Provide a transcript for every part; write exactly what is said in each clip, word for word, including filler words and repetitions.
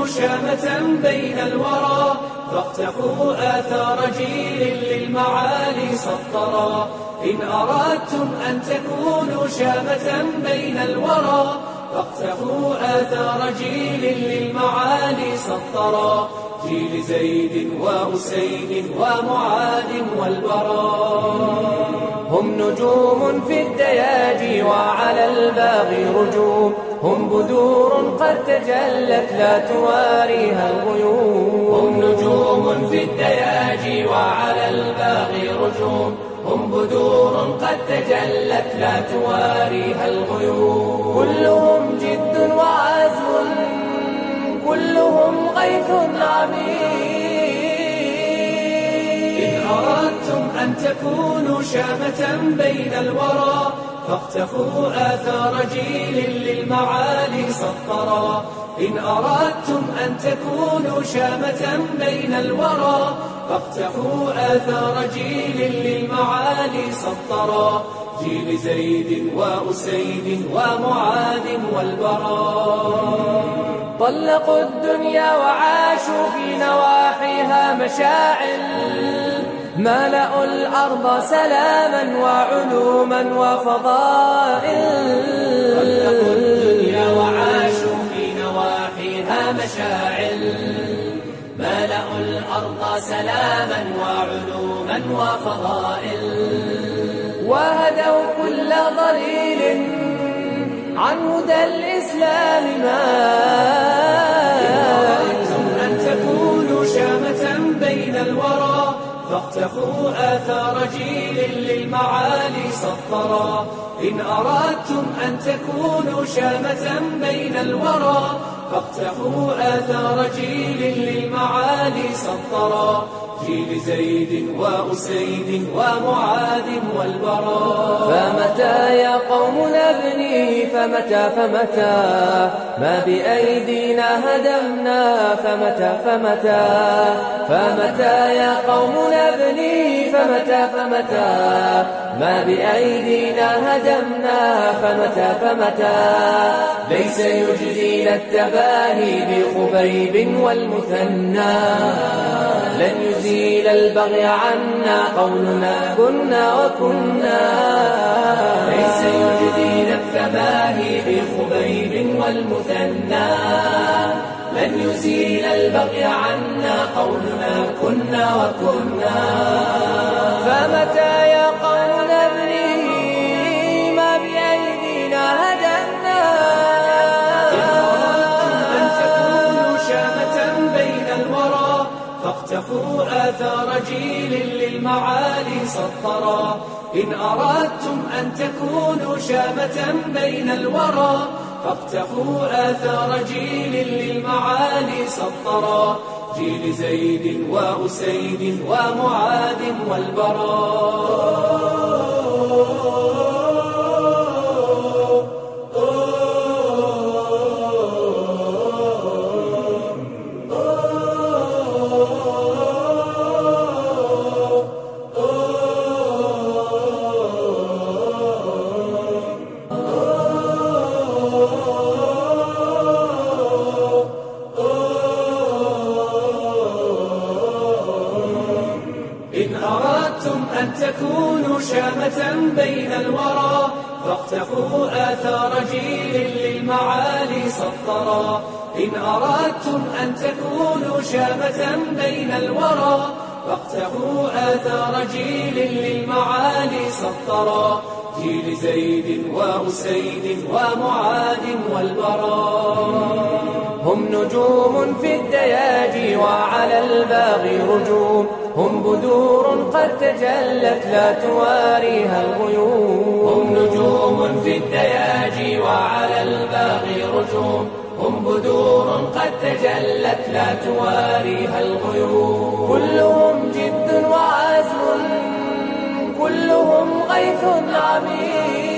تكونوا شامة بين الورى، فاقتفوا آثار جيل للمعالي سطرا. إن أردتم أن تكونوا شامة بين الورى، فاقتفوا آثار جيل للمعالي سطرا. جيل زيد وأسيد ومعاذ والبراء، هم نجوم في الدياجي وعلى الباغي رجوم، هم بدور قد تجلت لا تواريها الغيوم. هم نجوم في الدياجي وعلى الباغي رجوم، هم بدور قد تجلت لا تواريها الغيوم. كلهم جد وعزم، كلهم غيث عميق. إن أردتم أن تكونوا شامة بين الورى، فاقتفوا آثار جيل للمعالي سطرا. إن أردتم أن تكونوا شامة بين الورى، فاقتفوا آثار جيل للمعالي سطرا. جيل زيد وأسيد ومعاذ والبراء، طلقوا الدنيا وعاشوا في نواحيها مشاعل، ملأوا الأرض سلاما وعلوما وفضائل. طلقوا الدنيا وعاشوا في نواحيها مشاعل، ملأوا الأرض سلاما وعلوما وفضائل. وهدوا كل ضليل عن هدى الإسلام مائل. إن أردتم أن تكونوا شامة بين الورى، فاقتفوا آثار جيل للمعالي سطرا. إن أردتم أن تكونوا شامة بين الورى، فاقتفوا آثار جيل للمعالي سطرا. جيل زيد وأسيد ومعاذ والبراء. فمتى يا قوم نبني، فمتى فمتى ما بأيدينا هدمنا، فمتى فمتى فمتى يا قوم نبني، فمتى فمتى ما بأيدينا هدمنا، فمتى فمتى ليس يجزينا التباهي بخبيب والمثنى. لن يزيل البغي عنا قولنا كنا وكنا، ليس يجزينا التباهي بخبيب والمثنى. لن يزيل البغي عنا قولنا كنا وكنا. فمتى يا قوم نبني ما بأيدينا هدمنا. إن أردتم أن تكونوا شامة بين الورى، فاقتفوا آثار جيل للمعالي سطرا. إن أردتم أن تكونوا شامة بين الورى، فاقتفوا آثار جيل للمعالي سطرا. جيل زيد وأسيد ومعاذ والبراء. إن أردتم أن تكونوا شامة بين الورى، فاقتفوا آثار جيل للمعالي سطرا. إن أردتم أن تكونوا شامة بين الورى، فاقتفوا آثار جيل للمعالي سطرا. جيل زيد وأسيد ومعاذ والبراء، هم نجوم في الدياجي وعلى الباغي رجوم، هم بدور قد تجلت لا تواريها الغيوم. هم نجوم في الدياجي وعلى الباغي رجوم، هم بدور قد تجلت لا تواريها الغيوم. كلهم جد وعزم، كلهم غيث عميق.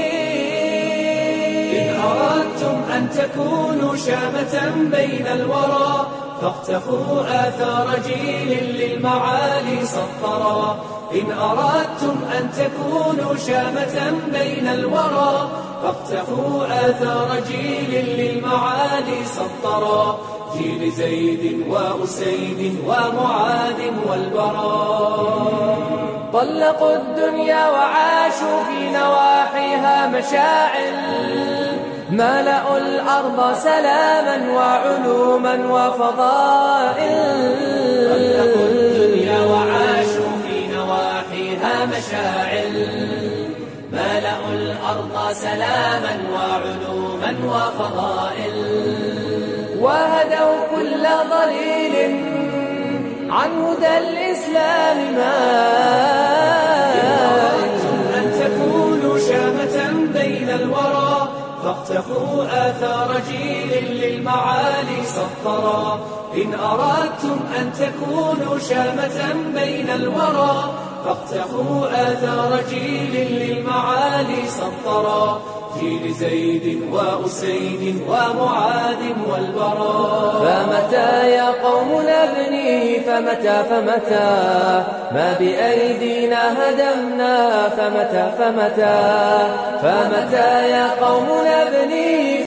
إن أردتم أن تكونوا شامة بين الورى، فاقتفوا آثار جيل للمعالي سطرا. إن أردتم أن تكونوا شامة بين الورى، فاقتفوا آثار جيل للمعالي سطرا. جيل زيد وأسيد ومعاذ والبراء. طلقوا الدنيا وعاشوا في نواحيها مشاعل، ملأوا الأرض سلاما وعلوما وفضائل. طلقوا الدنيا وعاشوا في نواحيها مشاعل، ملأوا الأرض سلاما وعلوما وفضائل. وهدوا كل ضليل عن هدى الإسلام مائل. إن أردتم أن تكونوا شامة بين الورى فاقتفوا آثار جيل للمعالي سطرا. إن أردتم أن تكونوا شامة بين الورى فاقتفوا آثار جيل للمعالي سطرا. جيل زيد وأسيد ومعاذ والبراء. فمتى يا قوم نبني، فمتى فمتى ما بأيدينا هدمنا، فمتى فمتى فمتى يا قوم نبني.